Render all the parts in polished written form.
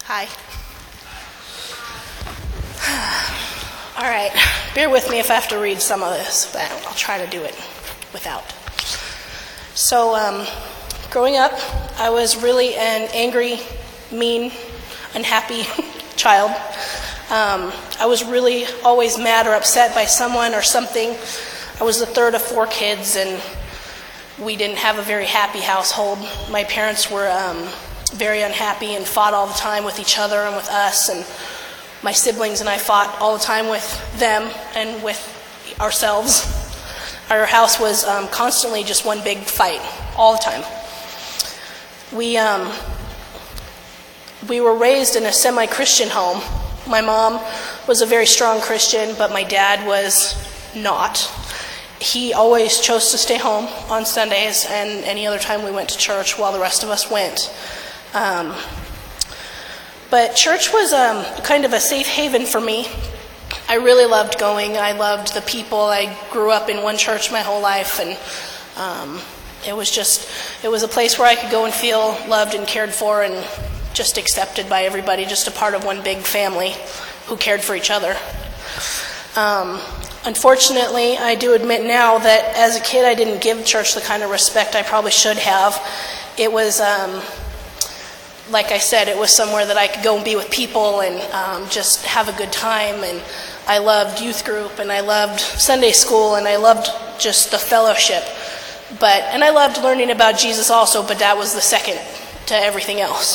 Hi. All right, bear with me if I have to read some of this, but I'll try to do it without. So, growing up, I was really an angry, mean, unhappy child. I was really always mad or upset by someone or something. I was the third of 4 kids, and we didn't have a very happy household. My parents were very unhappy and fought all the time with each other and with us, and my siblings and I fought all the time with them and with ourselves. Our house was constantly just one big fight all the time. We were raised in a semi-Christian home. My mom was a very strong Christian, but my dad was not. He always chose to stay home on Sundays and any other time we went to church while the rest of us went. But church was kind of a safe haven for me. I really loved going. I loved the people. I grew up in one church my whole life, and it was a place where I could go and feel loved and cared for and just accepted by everybody, just a part of one big family who cared for each other. Unfortunately, I do admit now that as a kid I didn't give church the kind of respect I probably should have. It was, like I said, it was somewhere that I could go and be with people and just have a good time. And I loved youth group, and I loved Sunday school, and I loved just the fellowship. And I loved learning about Jesus also, but that was the second to everything else.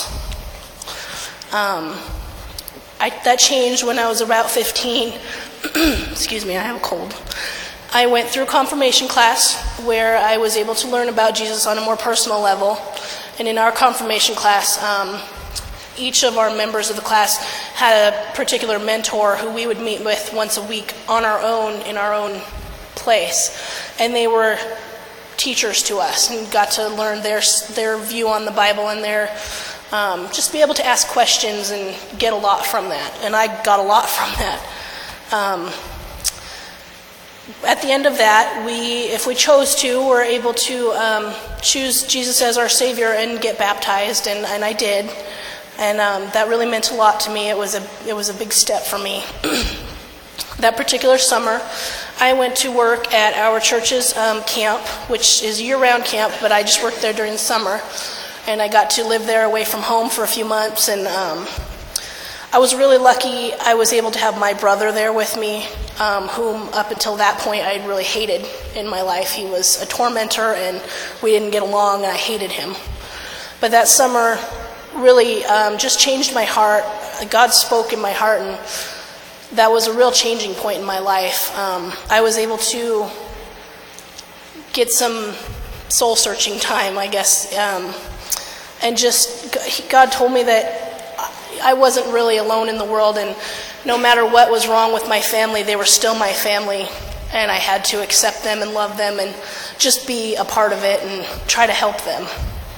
That changed when I was about 15. Excuse me, I have a cold. I went through confirmation class where I was able to learn about Jesus on a more personal level. And in our confirmation class, each of our members of the class had a particular mentor who we would meet with once a week on our own, in our own place. And they were teachers to us and got to learn their view on the Bible and their just be able to ask questions and get a lot from that. And I got a lot from that. At the end of that, if we chose to, were able to choose Jesus as our Savior and get baptized, and I did. And that really meant a lot to me. It was a big step for me. That particular summer, I went to work at our church's camp, which is a year-round camp, but I just worked there during the summer. And I got to live there away from home for a few months, and I was really lucky. I was able to have my brother there with me, whom up until that point I really hated in my life. He was a tormentor, and we didn't get along, and I hated him. But that summer really just changed my heart. God spoke in my heart, and that was a real changing point in my life. I was able to get some soul-searching time, I guess, and just God told me that I wasn't really alone in the world, and no matter what was wrong with my family, they were still my family, and I had to accept them and love them and just be a part of it and try to help them.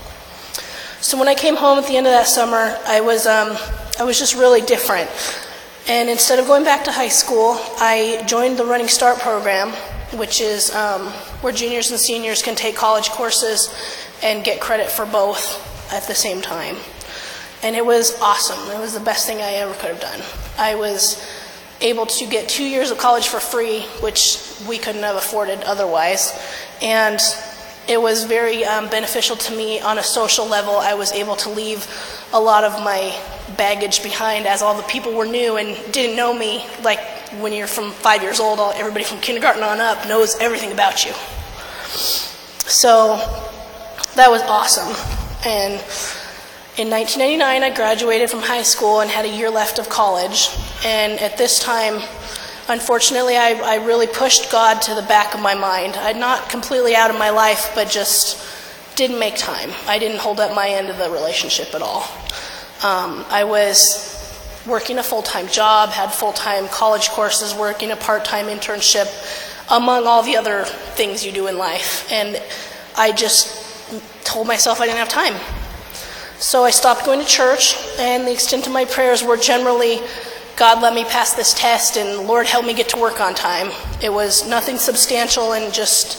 So when I came home at the end of that summer, I was just really different. And instead of going back to high school, I joined the Running Start program, which is where juniors and seniors can take college courses and get credit for both at the same time. And it was awesome. It was the best thing I ever could have done. I was able to get 2 years of college for free, which we couldn't have afforded otherwise. And it was very beneficial to me on a social level. I was able to leave a lot of my baggage behind, as all the people were new and didn't know me. Like when you're from 5 years old, everybody from kindergarten on up knows everything about you. So that was awesome. And in 1999, I graduated from high school and had a year left of college. And at this time, unfortunately, I really pushed God to the back of my mind. I'm not completely out of my life, but just didn't make time. I didn't hold up my end of the relationship at all. I was working a full-time job, had full-time college courses, working a part-time internship, among all the other things you do in life. And I just told myself I didn't have time. So I stopped going to church, and the extent of my prayers were generally, God, let me pass this test, and Lord, help me get to work on time. It was nothing substantial, and just,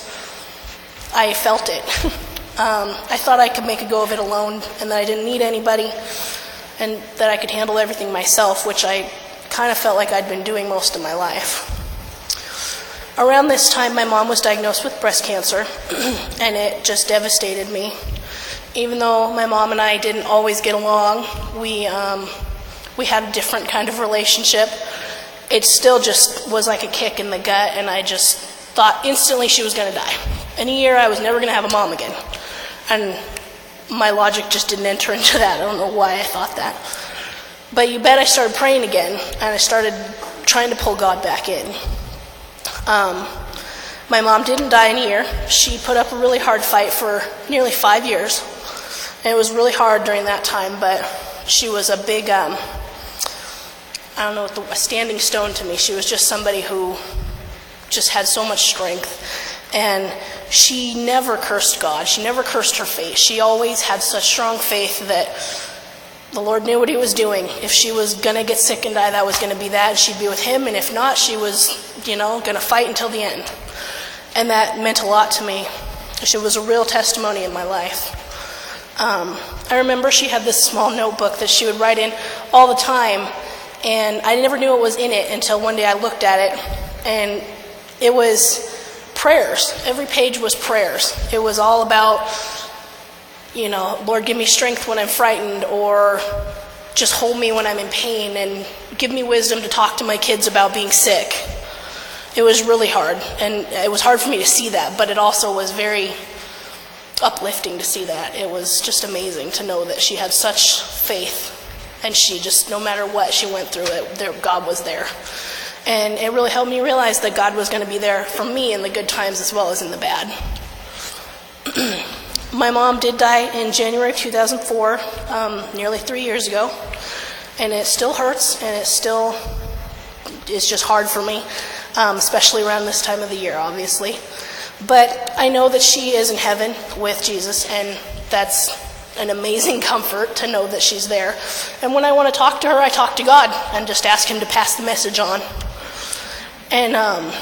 I felt it. I thought I could make a go of it alone, and that I didn't need anybody. and that I could handle everything myself, which I kind of felt like I'd been doing most of my life. Around this time, my mom was diagnosed with breast cancer, and it just devastated me. Even though my mom and I didn't always get along, we had a different kind of relationship. It still just was like a kick in the gut, and I just thought instantly she was going to die. In a year, I was never going to have a mom again. And my logic just didn't enter into that. I don't know why I thought that. But you bet I started praying again, and I started trying to pull God back in. My mom didn't die in a year. She put up a really hard fight for nearly 5 years. And it was really hard during that time, but she was a big, a standing stone to me. She was just somebody who just had so much strength. And she never cursed God. She never cursed her faith. She always had such strong faith that the Lord knew what he was doing. If she was going to get sick and die, that was going to be that. She'd be with him. And if not, she was, going to fight until the end. And that meant a lot to me. She was a real testimony in my life. I remember she had this small notebook that she would write in all the time. And I never knew what was in it until one day I looked at it. And it was prayers. Every page was prayers. It was all about, Lord, give me strength when I'm frightened, or just hold me when I'm in pain, and give me wisdom to talk to my kids about being sick. It was really hard, and it was hard for me to see that, but it also was very uplifting to see that. It was just amazing to know that she had such faith, and she just, no matter what she went through, God was there. And it really helped me realize that God was going to be there for me in the good times as well as in the bad. My mom did die in January of 2004, nearly 3 years ago. And it still hurts, and it still is just hard for me, especially around this time of the year, obviously. But I know that she is in heaven with Jesus, and that's an amazing comfort to know that she's there. And when I want to talk to her, I talk to God and just ask him to pass the message on. And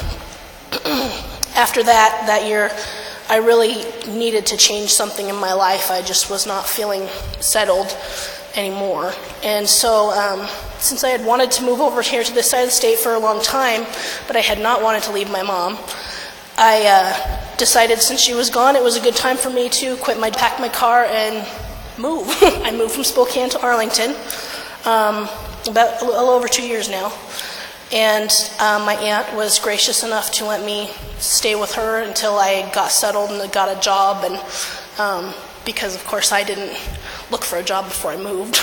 after that year, I really needed to change something in my life. I just was not feeling settled anymore. And so since I had wanted to move over here to this side of the state for a long time, but I had not wanted to leave my mom, I decided since she was gone, it was a good time for me to pack my car and move. I moved from Spokane to Arlington about a little over 2 years now. And my aunt was gracious enough to let me stay with her until I got settled and got a job. And because, of course, I didn't look for a job before I moved.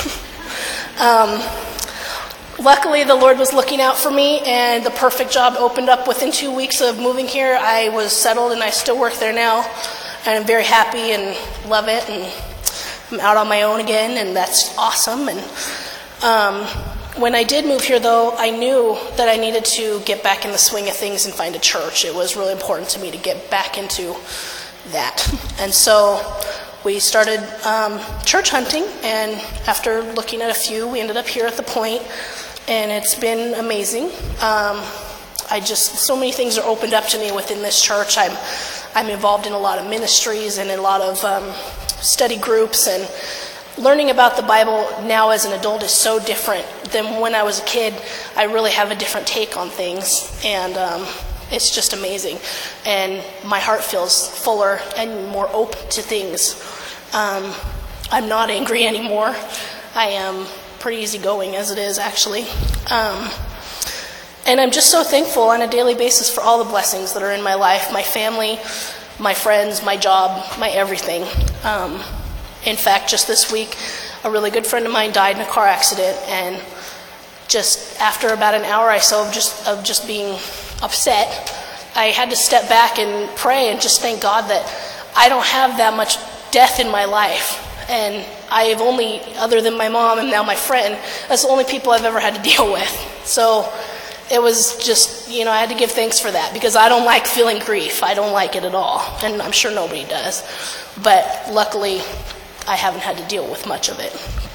Luckily, the Lord was looking out for me, and the perfect job opened up within 2 weeks of moving here. I was settled, and I still work there now. And I'm very happy and love it. And I'm out on my own again, and that's awesome. And when I did move here, though, I knew that I needed to get back in the swing of things and find a church. It was really important to me to get back into that. And so we started church hunting, and after looking at a few, we ended up here at the Point, and it's been amazing. So many things are opened up to me within this church. I'm involved in a lot of ministries and in a lot of study groups, and learning about the Bible now as an adult is so different than when I was a kid. I really have a different take on things, and it's just amazing. And my heart feels fuller and more open to things. I'm not angry anymore. I am pretty easygoing as it is, actually. And I'm just so thankful on a daily basis for all the blessings that are in my life, my family, my friends, my job, my everything. In fact, just this week, a really good friend of mine died in a car accident, and just after about an hour or so of just being upset, I had to step back and pray and just thank God that I don't have that much death in my life. And I have only, other than my mom and now my friend, that's the only people I've ever had to deal with. So it was just, I had to give thanks for that, because I don't like feeling grief. I don't like it at all, and I'm sure nobody does. But luckily, I haven't had to deal with much of it.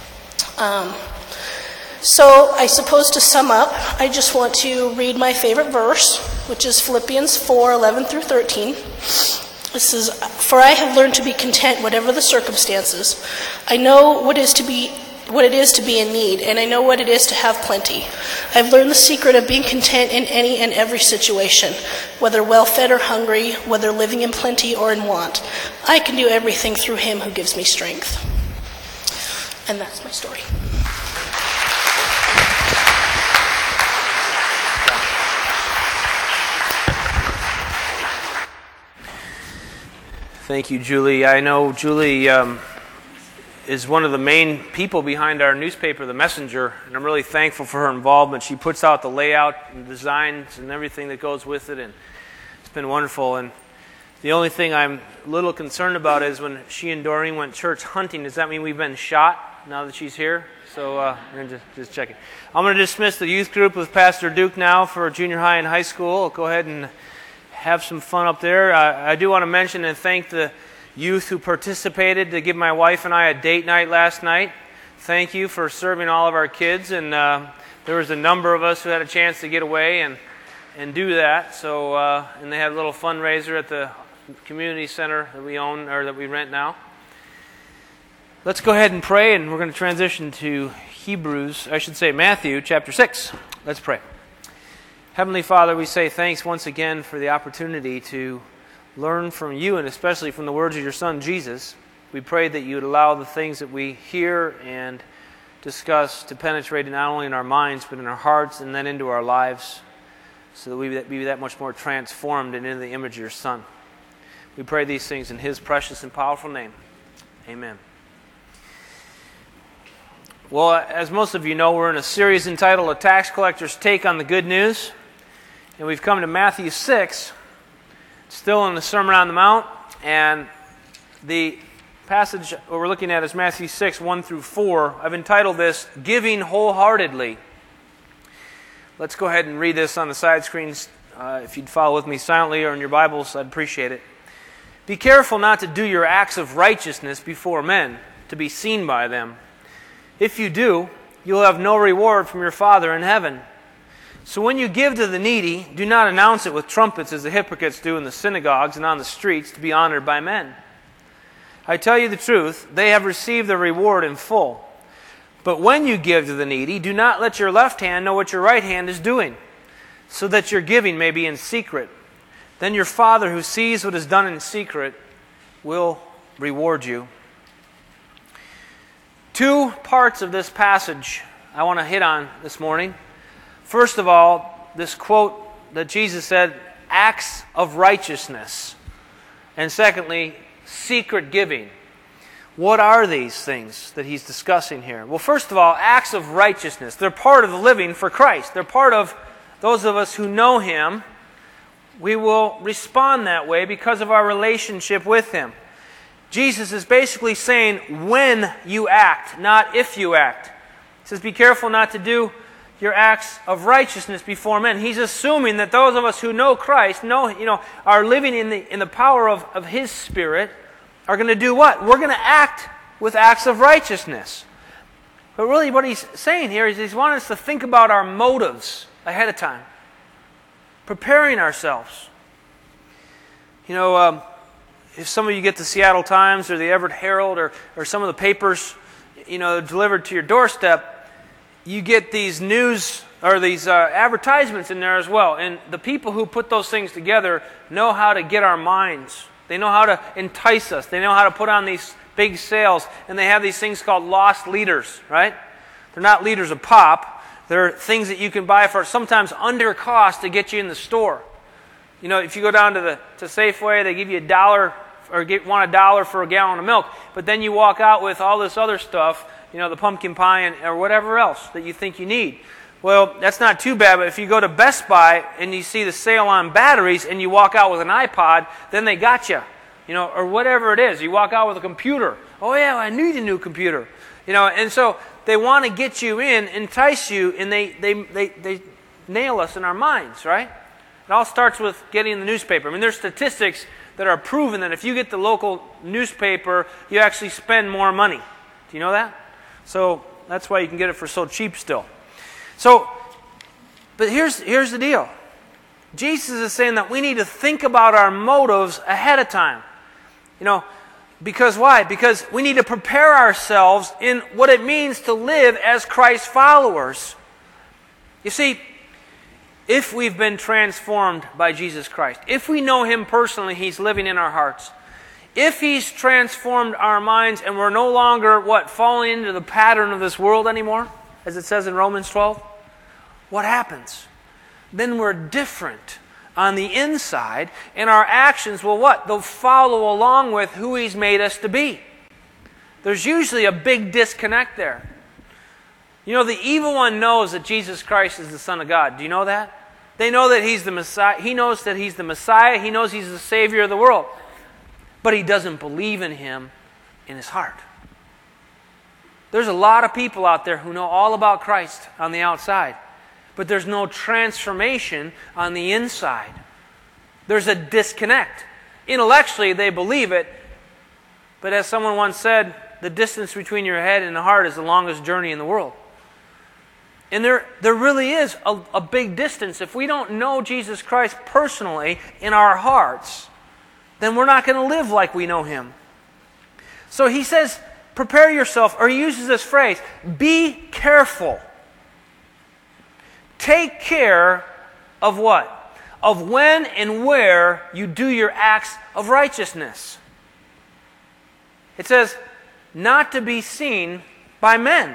So I suppose to sum up, I just want to read my favorite verse, which is Philippians 4:11 through 13. This is, "For I have learned to be content whatever the circumstances. I know what it is to be what it is to be in need, and I know what it is to have plenty. I've learned the secret of being content in any and every situation, whether well-fed or hungry, whether living in plenty or in want. I can do everything through him who gives me strength. And that's my story. Thank you, Julie. I know Julie is one of the main people behind our newspaper, The Messenger, and I'm really thankful for her involvement. She puts out the layout and designs and everything that goes with it, and it's been wonderful. And the only thing I'm a little concerned about is when she and Doreen went church hunting, does that mean we've been shot now that she's here? So we're going to just check it. I'm going to dismiss the youth group with Pastor Duke now for junior high and high school. I'll go ahead and have some fun up there. I do want to mention and thank the youth who participated to give my wife and I a date night last night. Thank you for serving all of our kids, and there was a number of us who had a chance to get away and do that. So and they had a little fundraiser at the community center that we own, or that we rent now. Let's go ahead and pray, and we're going to transition to Matthew chapter 6. Let's pray. Heavenly Father, we say thanks once again for the opportunity to learn from you, and especially from the words of your Son, Jesus. We pray that you would allow the things that we hear and discuss to penetrate not only in our minds, but in our hearts and then into our lives, so that we be that much more transformed and into the image of your Son. We pray these things in his precious and powerful name. Amen. Well, as most of you know, we're in a series entitled A Tax Collector's Take on the Good News. And we've come to Matthew 6, still in the Sermon on the Mount, and the passage we're looking at is Matthew 6, 1 through 4. I've entitled this, Giving Wholeheartedly. Let's go ahead and read this on the side screens. If you'd follow with me silently or in your Bibles, I'd appreciate it. Be careful not to do your acts of righteousness before men, to be seen by them. If you do, you'll have no reward from your Father in heaven. So when you give to the needy, do not announce it with trumpets as the hypocrites do in the synagogues and on the streets to be honored by men. I tell you the truth, they have received their reward in full. But when you give to the needy, do not let your left hand know what your right hand is doing, so that your giving may be in secret. Then your Father who sees what is done in secret will reward you. Two parts of this passage I want to hit on this morning. First of all, this quote that Jesus said, acts of righteousness. And secondly, secret giving. What are these things that he's discussing here? Well, first of all, acts of righteousness. They're part of the living for Christ. They're part of those of us who know him. We will respond that way because of our relationship with him. Jesus is basically saying when you act, not if you act. He says, be careful not to do your acts of righteousness before men. He's assuming that those of us who know Christ, are living in the power of his Spirit, are going to do what? We're going to act with acts of righteousness. But really what he's saying here is he's wanting us to think about our motives ahead of time. Preparing ourselves. If some of you get the Seattle Times or the Everett Herald or some of the papers, delivered to your doorstep, you get these news or these advertisements in there as well. And the people who put those things together know how to get our minds. They know how to entice us. They know how to put on these big sales. And they have these things called lost leaders, right? They're not leaders of pop. They're things that you can buy for sometimes under cost to get you in the store. If you go down to Safeway, they give you $1 or want $1 for a gallon of milk. But then you walk out with all this other stuff, the pumpkin pie or whatever else that you think you need. Well, that's not too bad, but if you go to Best Buy and you see the sale on batteries and you walk out with an iPod, then they got you, or whatever it is. You walk out with a computer. Oh yeah, I need a new computer. And so they want to get you in, entice you, and they nail us in our minds, right? It all starts with getting the newspaper. I mean, there's statistics that are proven that if you get the local newspaper, you actually spend more money. Do you know that? So that's why you can get it for so cheap still. But here's the deal. Jesus is saying that we need to think about our motives ahead of time. Because why? Because we need to prepare ourselves in what it means to live as Christ followers. You see, if we've been transformed by Jesus Christ, if we know Him personally, He's living in our hearts. If He's transformed our minds and we're no longer, falling into the pattern of this world anymore, as it says in Romans 12, what happens? Then we're different on the inside, and our actions will They'll follow along with who He's made us to be. There's usually a big disconnect there. You know, the evil one knows that Jesus Christ is the Son of God. Do you know that? They know that He's the Messiah. He knows that He's the Messiah. He knows He's the Savior of the world. But he doesn't believe in Him in his heart. There's a lot of people out there who know all about Christ on the outside, but there's no transformation on the inside. There's a disconnect. Intellectually, they believe it, but as someone once said, the distance between your head and the heart is the longest journey in the world. And there really is a big distance. If we don't know Jesus Christ personally in our hearts, then we're not going to live like we know Him. So he says, prepare yourself, or he uses this phrase, be careful. Take care of what? Of when and where you do your acts of righteousness. It says, not to be seen by men.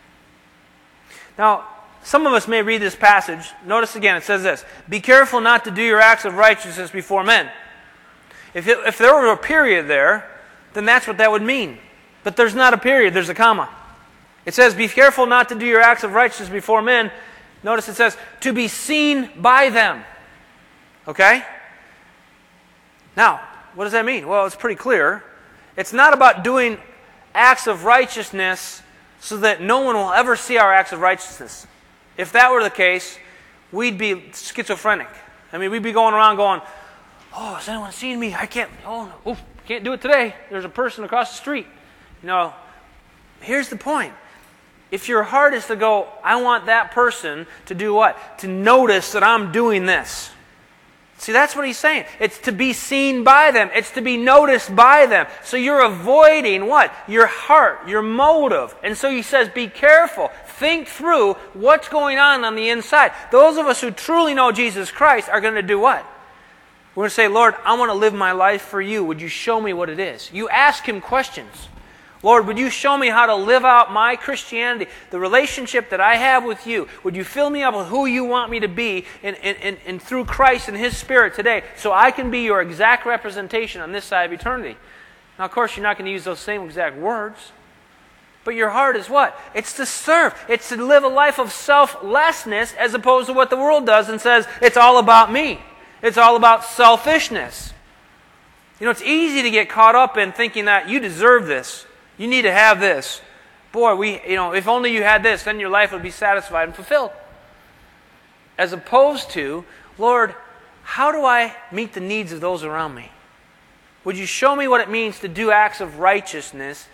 Now, some of us may read this passage. Notice again, it says this, be careful not to do your acts of righteousness before men. If there were a period there, then that's what that would mean. But there's not a period, there's a comma. It says, be careful not to do your acts of righteousness before men. Notice it says, to be seen by them. Okay? Now, what does that mean? Well, it's pretty clear. It's not about doing acts of righteousness so that no one will ever see our acts of righteousness. If that were the case, we'd be schizophrenic. I mean, we'd be going around going, oh, is anyone seeing me? I can't do it today. There's a person across the street. You know, here's the point. If your heart is to go, I want that person to do what? To notice that I'm doing this. See, that's what he's saying. It's to be seen by them. It's to be noticed by them. So you're avoiding what? Your heart, your motive. And so he says, be careful. Think through what's going on the inside. Those of us who truly know Jesus Christ are going to do what? We're going to say, Lord, I want to live my life for you. Would you show me what it is? You ask Him questions. Lord, would you show me how to live out my Christianity, the relationship that I have with you? Would you fill me up with who you want me to be and through Christ and His Spirit today so I can be your exact representation on this side of eternity? Now, of course, you're not going to use those same exact words. But your heart is what? It's to serve. It's to live a life of selflessness as opposed to what the world does and says, it's all about me. It's all about selfishness. You know, it's easy to get caught up in thinking that you deserve this. You need to have this. Boy, if only you had this, then your life would be satisfied and fulfilled. As opposed to, Lord, how do I meet the needs of those around me? Would you show me what it means to do acts of righteousness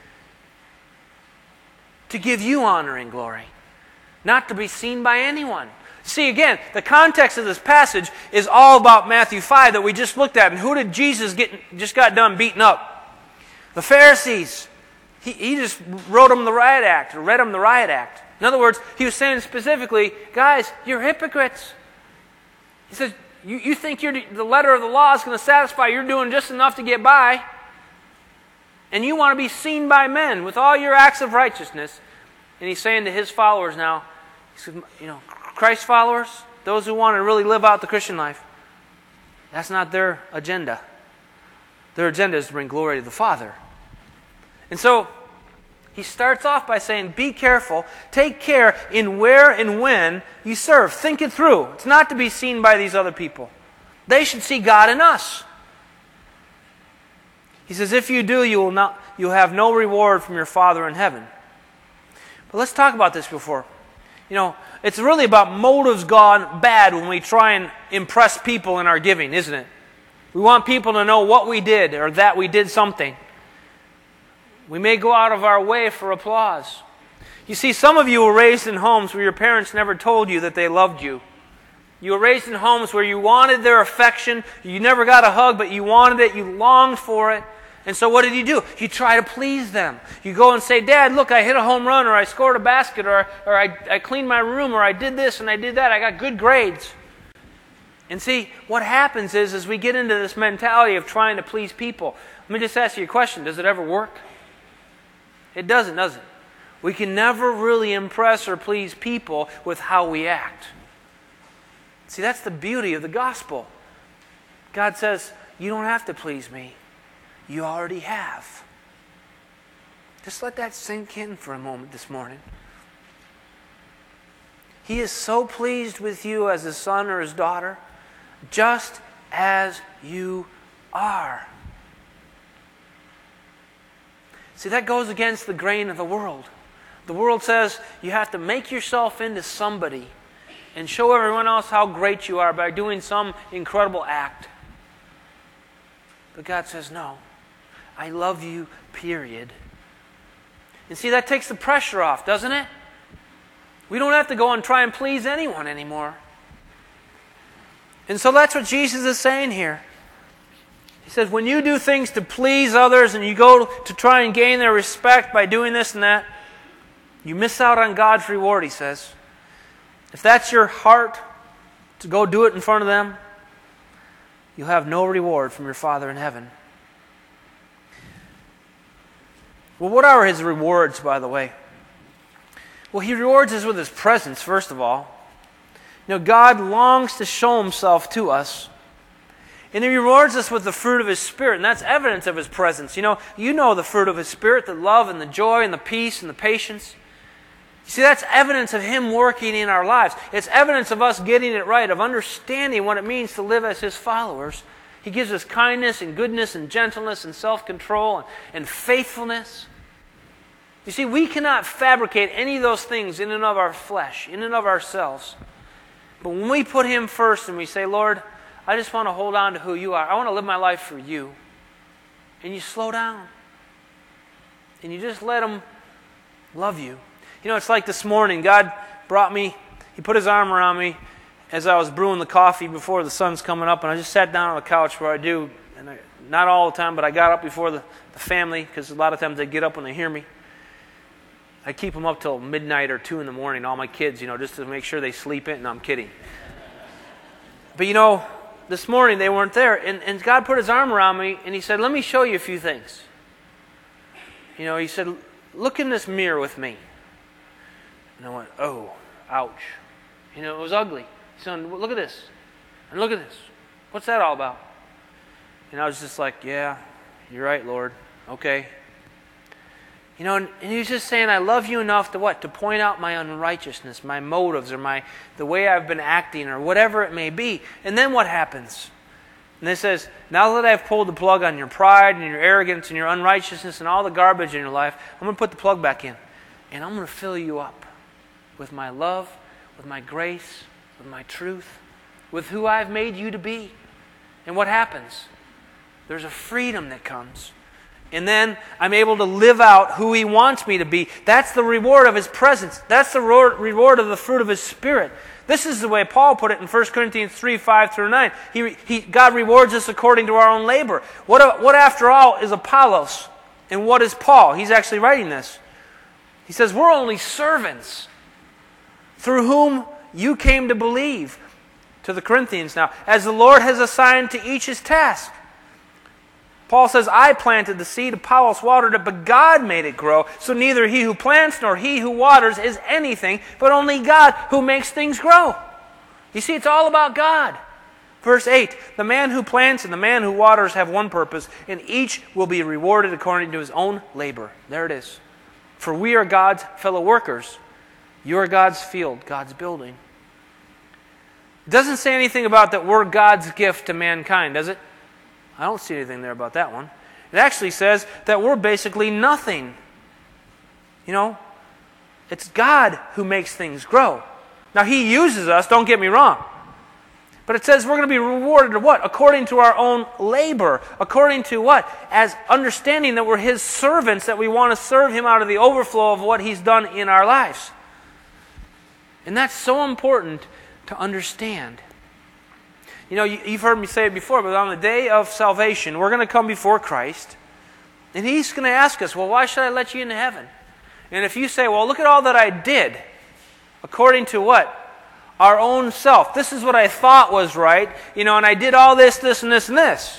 to give you honor and glory, not to be seen by anyone? See, again, the context of this passage is all about Matthew 5 that we just looked at. And who did Jesus just got done beating up? The Pharisees. He just wrote them the riot act, or read them the riot act. In other words, he was saying specifically, guys, you're hypocrites. He says, you think the letter of the law is going to satisfy. You're doing just enough to get by. And you want to be seen by men with all your acts of righteousness. And he's saying to his followers now, he says, Christ followers, those who want to really live out the Christian life, that's not their agenda. Their agenda is to bring glory to the Father. And so, he starts off by saying, be careful, take care in where and when you serve. Think it through. It's not to be seen by these other people. They should see God in us. He says, if you do, you'll have no reward from your Father in heaven. But let's talk about this before. It's really about motives gone bad when we try and impress people in our giving, isn't it? We want people to know what we did or that we did something. We may go out of our way for applause. You see, some of you were raised in homes where your parents never told you that they loved you. You were raised in homes where you wanted their affection. You never got a hug, but you wanted it. You longed for it. And so what did you do? You try to please them. You go and say, Dad, look, I hit a home run, or I scored a basket, or I cleaned my room, or I did this and I did that. I got good grades. And see, what happens is we get into this mentality of trying to please people. Let me just ask you a question. Does it ever work? It doesn't, does it? We can never really impress or please people with how we act. See, that's the beauty of the gospel. God says, you don't have to please me. You already have. Just let that sink in for a moment this morning. He is so pleased with you as his son or his daughter, just as you are. See, that goes against the grain of the world. The world says you have to make yourself into somebody and show everyone else how great you are by doing some incredible act. But God says, no, I love you, period. And see, that takes the pressure off, doesn't it? We don't have to go and try and please anyone anymore. And so that's what Jesus is saying here. He says, when you do things to please others and you go to try and gain their respect by doing this and that, you miss out on God's reward, he says. If that's your heart to go do it in front of them, you'll have no reward from your Father in heaven. Well, what are his rewards, by the way? Well, he rewards us with his presence, first of all. You know, God longs to show himself to us. And he rewards us with the fruit of his Spirit, and that's evidence of his presence. You know the fruit of his Spirit, the love and the joy and the peace and the patience. You see, that's evidence of him working in our lives. It's evidence of us getting it right, of understanding what it means to live as his followers. He gives us kindness and goodness and gentleness and self-control and faithfulness. You see, we cannot fabricate any of those things in and of our flesh, in and of ourselves. But when we put him first and we say, Lord, I just want to hold on to who you are. I want to live my life for you. And you slow down. And you just let him love you. You know, it's like this morning, God brought me, he put his arm around me as I was brewing the coffee before the sun's coming up, and I just sat down on the couch where I do, and not all the time, but I got up before the family, because a lot of times they get up when they hear me. I keep them up till midnight or 2 in the morning, all my kids, just to make sure they sleep in. No, I'm kidding. But this morning they weren't there, and God put his arm around me, and he said, let me show you a few things. He said, look in this mirror with me. And I went, oh, ouch. It was ugly. He said, look at this. And look at this. What's that all about? And I was just like, yeah, you're right, Lord. Okay. And he was just saying, I love you enough to what? To point out my unrighteousness, my motives, or the way I've been acting, or whatever it may be. And then what happens? And it says, now that I've pulled the plug on your pride and your arrogance and your unrighteousness and all the garbage in your life, I'm going to put the plug back in. And I'm going to fill you up with my love, with my grace, with my truth, with who I've made you to be. And what happens? There's a freedom that comes. And then I'm able to live out who he wants me to be. That's the reward of his presence. That's the reward of the fruit of his Spirit. This is the way Paul put it in 1 Corinthians 3, 5 through 9. God rewards us according to our own labor. What after all is Apollos? And what is Paul? He's actually writing this. He says, we're only servants through whom you came to believe. To the Corinthians now. As the Lord has assigned to each his task. Paul says, I planted the seed, Apollos watered it, but God made it grow. So neither he who plants nor he who waters is anything, but only God who makes things grow. You see, it's all about God. Verse 8, the man who plants and the man who waters have one purpose, and each will be rewarded according to his own labor. There it is. For we are God's fellow workers. You are God's field, God's building. It doesn't say anything about that we're God's gift to mankind, does it? I don't see anything there about that one. It actually says that we're basically nothing. It's God who makes things grow. Now, he uses us, don't get me wrong. But it says we're going to be rewarded to what? According to our own labor. According to what? As understanding that we're his servants, that we want to serve him out of the overflow of what he's done in our lives. And that's so important to understand. You've heard me say it before, but on the day of salvation, we're going to come before Christ. And He's going to ask us, well, why should I let you into heaven? And if you say, well, look at all that I did, according to what? Our own self. This is what I thought was right, and I did all this, this, and this, and this.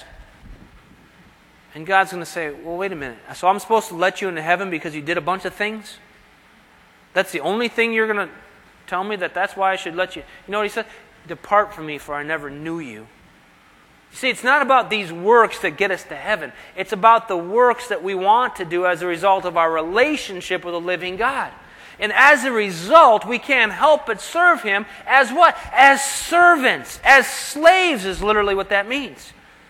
And God's going to say, well, wait a minute. So I'm supposed to let you into heaven because you did a bunch of things? That's the only thing you're going to tell me, that's why I should let you? You know what He said? Depart from me, for I never knew you. You see, it's not about these works that get us to heaven. It's about the works that we want to do as a result of our relationship with a living God. And as a result, we can't help but serve Him as what? As servants. As slaves is literally what that means.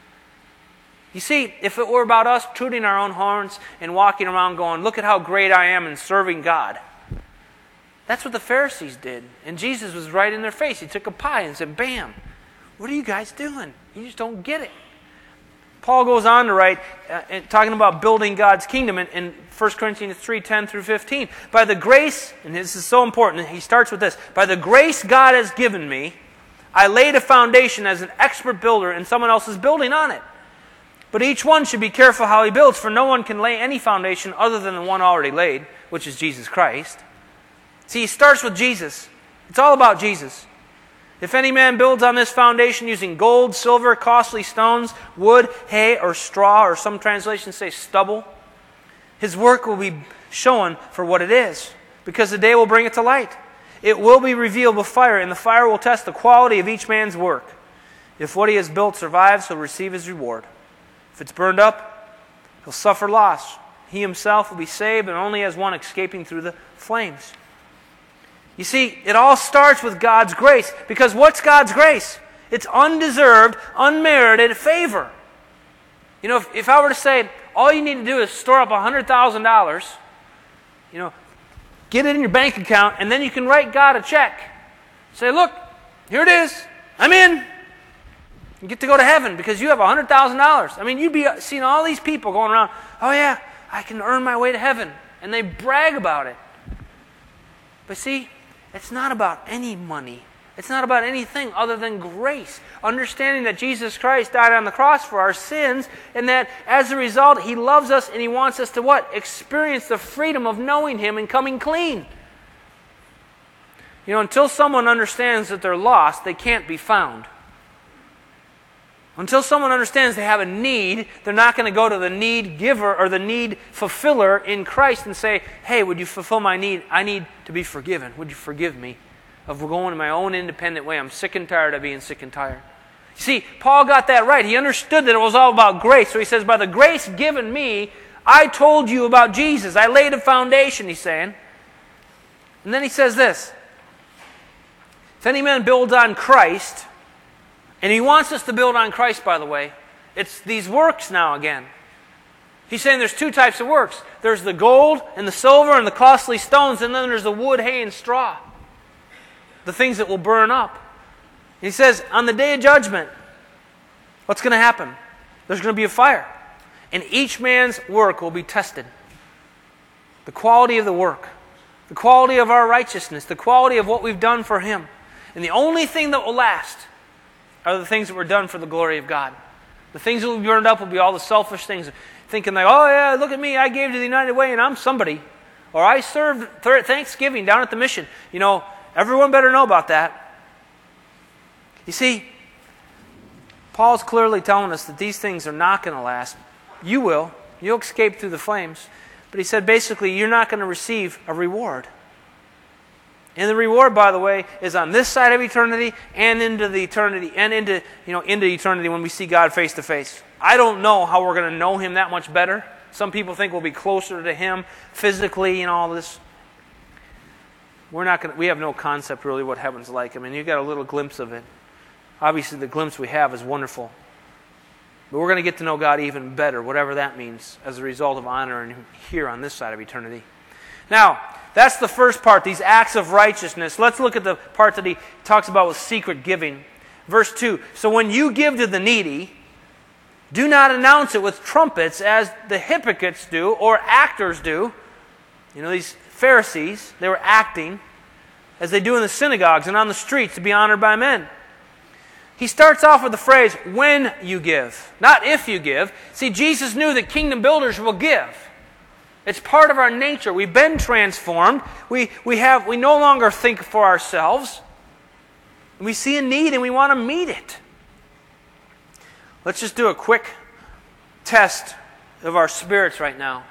You see, if it were about us tooting our own horns and walking around going, look at how great I am in serving God. That's what the Pharisees did. And Jesus was right in their face. He took a pie and said, bam, what are you guys doing? You just don't get it. Paul goes on to write, talking about building God's kingdom in 1 Corinthians 3:10 through 15. By the grace, and this is so important, he starts with this, by the grace God has given me, I laid a foundation as an expert builder and someone else is building on it. But each one should be careful how he builds, for no one can lay any foundation other than the one already laid, which is Jesus Christ. See, he starts with Jesus. It's all about Jesus. If any man builds on this foundation using gold, silver, costly stones, wood, hay, or straw, or some translations say stubble, his work will be shown for what it is, because the day will bring it to light. It will be revealed with fire, and the fire will test the quality of each man's work. If what he has built survives, he'll receive his reward. If it's burned up, he'll suffer loss. He himself will be saved, and only as one escaping through the flames. You see, it all starts with God's grace. Because what's God's grace? It's undeserved, unmerited favor. If I were to say, all you need to do is store up $100,000, get it in your bank account, and then you can write God a check. Say, look, here it is. I'm in. You get to go to heaven because you have $100,000. You'd be seeing all these people going around, oh yeah, I can earn my way to heaven. And they brag about it. But see, it's not about any money. It's not about anything other than grace. Understanding that Jesus Christ died on the cross for our sins, and that as a result, He loves us and He wants us to what? Experience the freedom of knowing Him and coming clean. Until someone understands that they're lost, they can't be found. Until someone understands they have a need, they're not going to go to the need giver or the need fulfiller in Christ and say, hey, would you fulfill my need? I need to be forgiven. Would you forgive me of going in my own independent way? I'm sick and tired of being sick and tired. You see, Paul got that right. He understood that it was all about grace. So he says, by the grace given me, I told you about Jesus. I laid a foundation, he's saying. And then he says this, if any man builds on Christ, and he wants us to build on Christ, by the way. It's these works now again. He's saying there's two types of works. There's the gold and the silver and the costly stones, and then there's the wood, hay, and straw. The things that will burn up. He says, on the day of judgment, what's going to happen? There's going to be a fire. And each man's work will be tested. The quality of the work. The quality of our righteousness. The quality of what we've done for Him. And the only thing that will last are the things that were done for the glory of God. The things that will be burned up will be all the selfish things. Thinking like, oh yeah, look at me, I gave to the United Way and I'm somebody. Or I served Thanksgiving down at the mission. Everyone better know about that. You see, Paul's clearly telling us that these things are not going to last. You will. You'll escape through the flames. But he said basically you're not going to receive a reward. And the reward, by the way, is on this side of eternity and into the eternity and into eternity when we see God face to face. I don't know how we're going to know Him that much better. Some people think we'll be closer to Him physically and all this. We have no concept really what heaven's like. You got a little glimpse of it. Obviously, the glimpse we have is wonderful. But we're going to get to know God even better, whatever that means, as a result of honoring Him here on this side of eternity. Now, that's the first part, these acts of righteousness. Let's look at the part that he talks about with secret giving. Verse 2, so when you give to the needy, do not announce it with trumpets as the hypocrites do or actors do. These Pharisees, they were acting as they do in the synagogues and on the streets to be honored by men. He starts off with the phrase, when you give, not if you give. See, Jesus knew that kingdom builders will give. It's part of our nature. We've been transformed. We no longer think for ourselves. We see a need and we want to meet it. Let's just do a quick test of our spirits right now.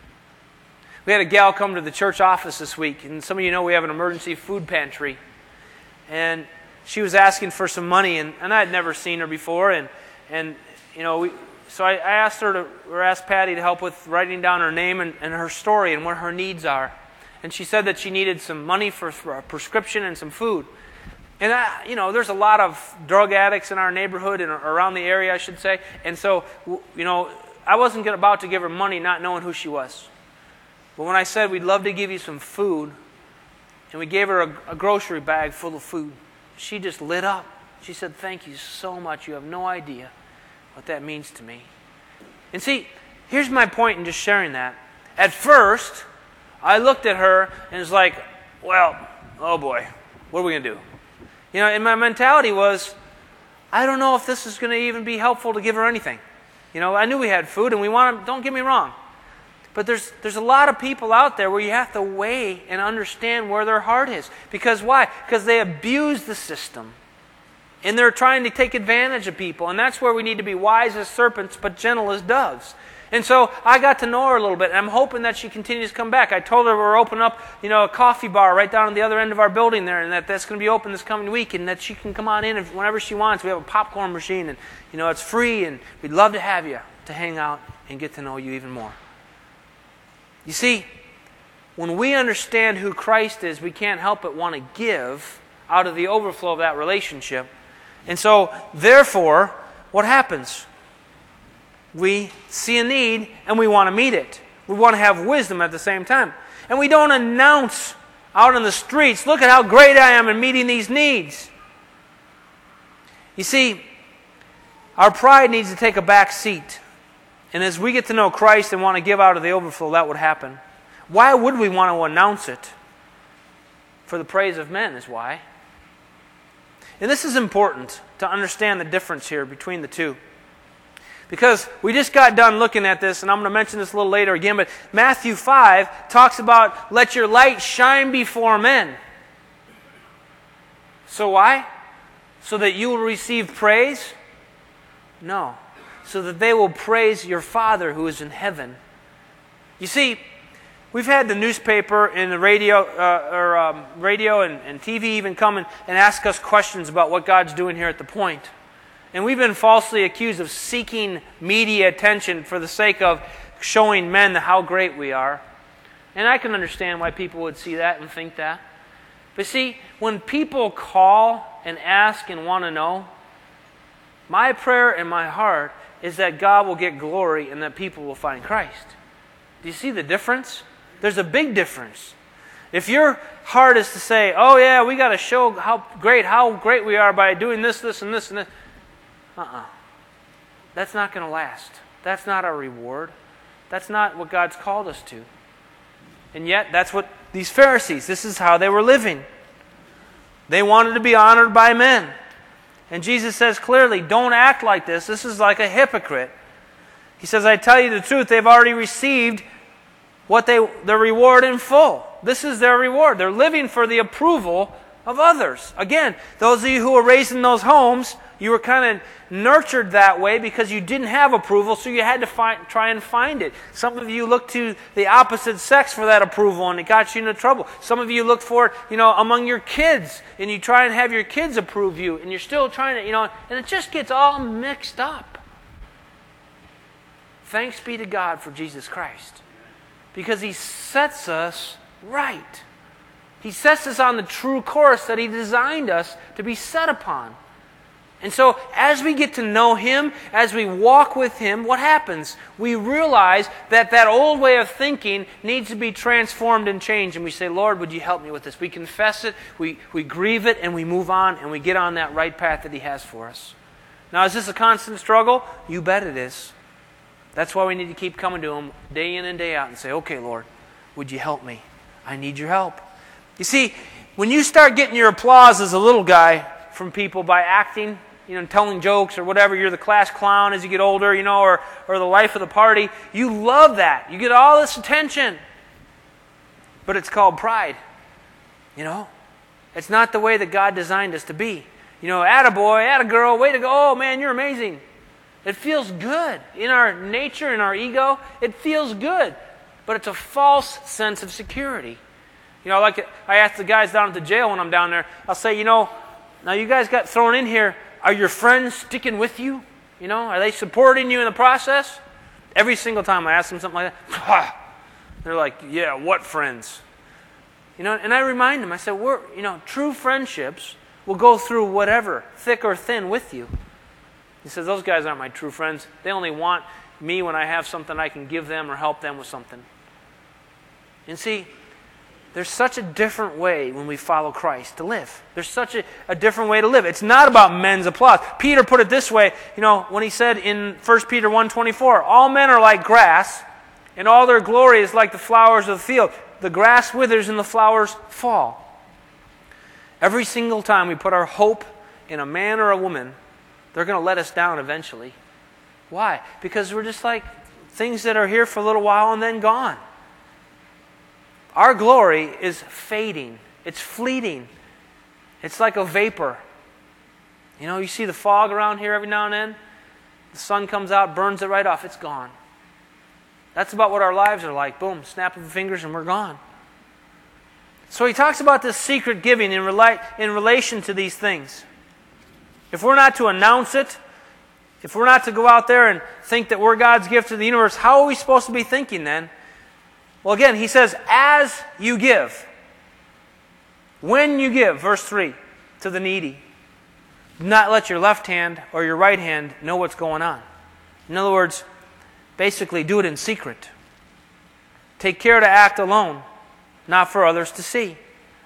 We had a gal come to the church office this week, and some of you know we have an emergency food pantry. And she was asking for some money, and I had never seen her before, and you know, so I asked Patty to help with writing down her name and her story and what her needs are. And she said that she needed some money for a prescription and some food. And there's a lot of drug addicts in our neighborhood and around the area, I should say. And so, I wasn't about to give her money not knowing who she was. But when I said we'd love to give you some food, and we gave her a grocery bag full of food, she just lit up. She said, "Thank you so much. You have no idea what that means to me." And see, here's my point in just sharing that. At first, I looked at her and was like, well, oh boy, what are we going to do? And my mentality was, I don't know if this is going to even be helpful to give her anything. I knew we had food and we want to, don't get me wrong. But there's a lot of people out there where you have to weigh and understand where their heart is. Because why? Because they abuse the system. And they're trying to take advantage of people. And that's where we need to be wise as serpents, but gentle as doves. And so I got to know her a little bit. And I'm hoping that she continues to come back. I told her we're opening up, a coffee bar right down at the other end of our building there. And that's going to be open this coming week. And that she can come on in whenever she wants. We have a popcorn machine. And, it's free. And we'd love to have you to hang out and get to know you even more. You see, when we understand who Christ is, we can't help but want to give out of the overflow of that relationship. And so, therefore, what happens? We see a need and we want to meet it. We want to have wisdom at the same time. And we don't announce out on the streets, look at how great I am in meeting these needs. You see, our pride needs to take a back seat. And as we get to know Christ and want to give out of the overflow, that would happen. Why would we want to announce it? For the praise of men is why. And this is important to understand the difference here between the two. Because we just got done looking at this, and I'm going to mention this a little later again, but Matthew 5 talks about, let your light shine before men. So why? So that you will receive praise? No. So that they will praise your Father who is in heaven. You see, we've had the newspaper and the radio, radio and TV even come and ask us questions about what God's doing here at the Point. And we've been falsely accused of seeking media attention for the sake of showing men how great we are. And I can understand why people would see that and think that. But see, when people call and ask and want to know, my prayer and my heart is that God will get glory and that people will find Christ. Do you see the difference? There's a big difference. If your heart is to say, oh yeah, we got to show how great we are by doing this, this, and this, and this. That's not going to last. That's not our reward. That's not what God's called us to. And yet, that's what these Pharisees, this is how they were living. They wanted to be honored by men. And Jesus says clearly, don't act like this. This is like a hypocrite. He says, I tell you the truth, they've already received their reward in full. This is their reward. They're living for the approval of others. Again, those of you who were raised in those homes, you were kind of nurtured that way because you didn't have approval, so you had to try and find it. Some of you looked to the opposite sex for that approval, and it got you into trouble. Some of you looked for it, among your kids, and you try and have your kids approve you, and you're still trying to, and it just gets all mixed up. Thanks be to God for Jesus Christ, because He sets us right. He sets us on the true course that He designed us to be set upon. And so, as we get to know Him, as we walk with Him, what happens? We realize that old way of thinking needs to be transformed and changed. And we say, Lord, would you help me with this? We confess it, we grieve it, and we move on, and we get on that right path that He has for us. Now, is this a constant struggle? You bet it is. That's why we need to keep coming to Him day in and day out and say, okay, Lord, would you help me? I need your help. You see, when you start getting your applause as a little guy from people by acting telling jokes or whatever. You're the class clown as you get older, or the life of the party. You love that. You get all this attention. But it's called pride. It's not the way that God designed us to be. Attaboy, attagirl, way to go. Oh, man, you're amazing. It feels good. In our nature, in our ego, it feels good. But it's a false sense of security. Like I ask the guys down at the jail when I'm down there, I'll say, now you guys got thrown in here. Are your friends sticking with you? Are they supporting you in the process? Every single time I ask them something like that, they're like, yeah, what friends? And I remind them, I said, true friendships will go through whatever, thick or thin with you. He says, those guys aren't my true friends. They only want me when I have something I can give them or help them with something. And see, there's such a different way when we follow Christ to live. There's such a different way to live. It's not about men's applause. Peter put it this way, when he said in 1 Peter 1:24, all men are like grass, and all their glory is like the flowers of the field. The grass withers and the flowers fall. Every single time we put our hope in a man or a woman, they're going to let us down eventually. Why? Because we're just like things that are here for a little while and then gone. Our glory is fading. It's fleeting. It's like a vapor. You see the fog around here every now and then? The sun comes out, burns it right off. It's gone. That's about what our lives are like. Boom, snap of the fingers and we're gone. So he talks about this secret giving in relation to these things. If we're not to announce it, if we're not to go out there and think that we're God's gift to the universe, how are we supposed to be thinking then? Well, again, he says, as you give, when you give, verse 3, to the needy, do not let your left hand or your right hand know what's going on. In other words, basically do it in secret. Take care to act alone, not for others to see.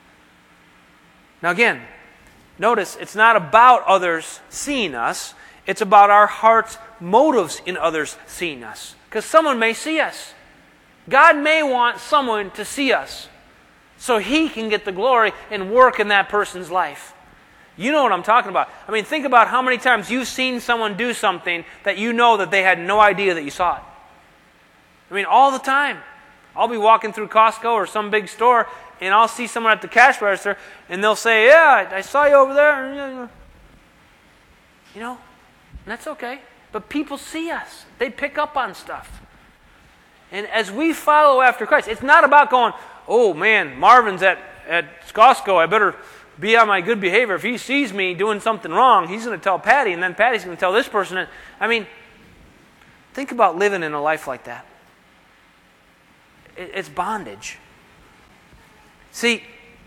Now again, notice it's not about others seeing us. It's about our heart's motives in others seeing us. Because someone may see us. God may want someone to see us so He can get the glory and work in that person's life. You know what I'm talking about. I mean, think about how many times you've seen someone do something that you know that they had no idea that you saw it. I mean, all the time. I'll be walking through Costco or some big store and I'll see someone at the cash register and they'll say, yeah, I saw you over there. And that's okay. But people see us. They pick up on stuff. And as we follow after Christ, it's not about going, oh man, Marvin's at Costco, I better be on my good behavior. If he sees me doing something wrong, he's going to tell Patty, and then Patty's going to tell this person. I mean, think about living in a life like that. It's bondage. See,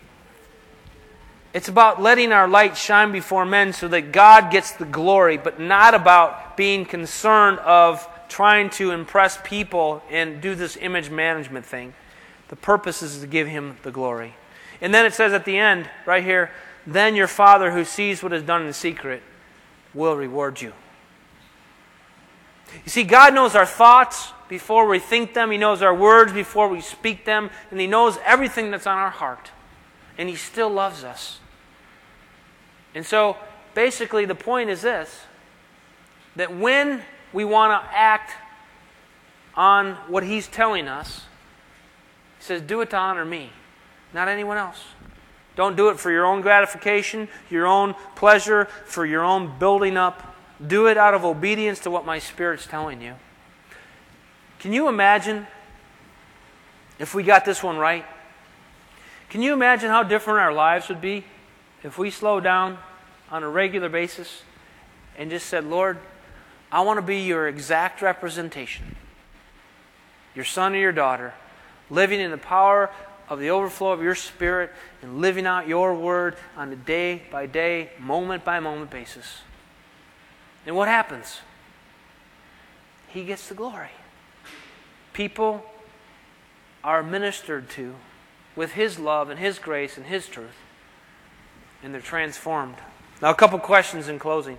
it's about letting our light shine before men so that God gets the glory, but not about being concerned of trying to impress people and do this image management thing. The purpose is to give Him the glory. And then it says at the end, right here, then your Father who sees what is done in secret will reward you. You see, God knows our thoughts before we think them. He knows our words before we speak them. And He knows everything that's on our heart. And He still loves us. And so, basically, the point is this, that when we want to act on what He's telling us, He says, do it to honor me, not anyone else. Don't do it for your own gratification, your own pleasure, for your own building up. Do it out of obedience to what my Spirit's telling you. Can you imagine if we got this one right? Can you imagine how different our lives would be if we slowed down on a regular basis and just said, Lord, I want to be your exact representation, your son or your daughter, living in the power of the overflow of your Spirit and living out your word on a day-by-day, moment-by-moment basis. And what happens? He gets the glory. People are ministered to with His love and His grace and His truth. And they're transformed. Now, a couple questions in closing.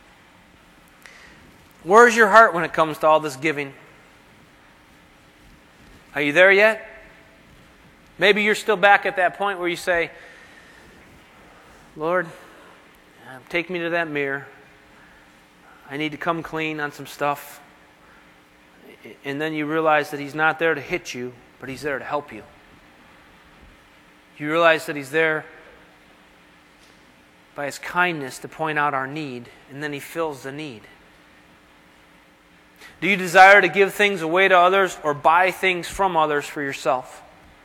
Where's your heart when it comes to all this giving? Are you there yet? Maybe you're still back at that point where you say, Lord, take me to that mirror. I need to come clean on some stuff. And then you realize that He's not there to hit you, but He's there to help you. You realize that He's there by His kindness to point out our need, and then He fills the need. Do you desire to give things away to others or buy things from others for yourself?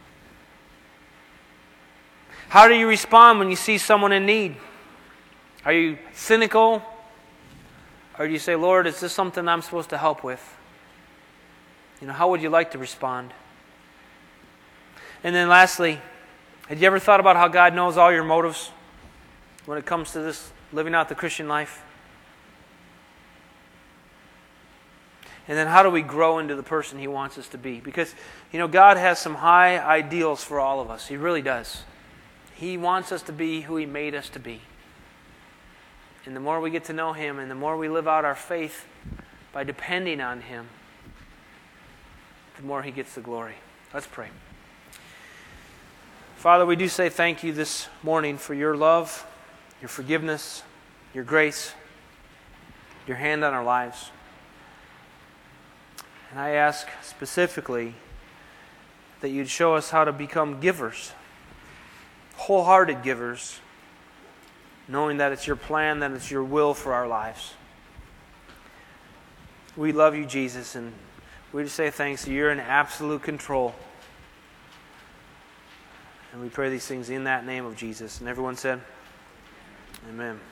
How do you respond when you see someone in need? Are you cynical? Or do you say, Lord, is this something I'm supposed to help with? How would you like to respond? And then lastly, have you ever thought about how God knows all your motives when it comes to this living out the Christian life? And then how do we grow into the person He wants us to be? Because, God has some high ideals for all of us. He really does. He wants us to be who He made us to be. And the more we get to know Him and the more we live out our faith by depending on Him, the more He gets the glory. Let's pray. Father, we do say thank you this morning for your love, your forgiveness, your grace, your hand on our lives. And I ask specifically that you'd show us how to become givers, wholehearted givers, knowing that it's your plan, that it's your will for our lives. We love you, Jesus, and we just say thanks that you're in absolute control. And we pray these things in that name of Jesus. And everyone said, Amen.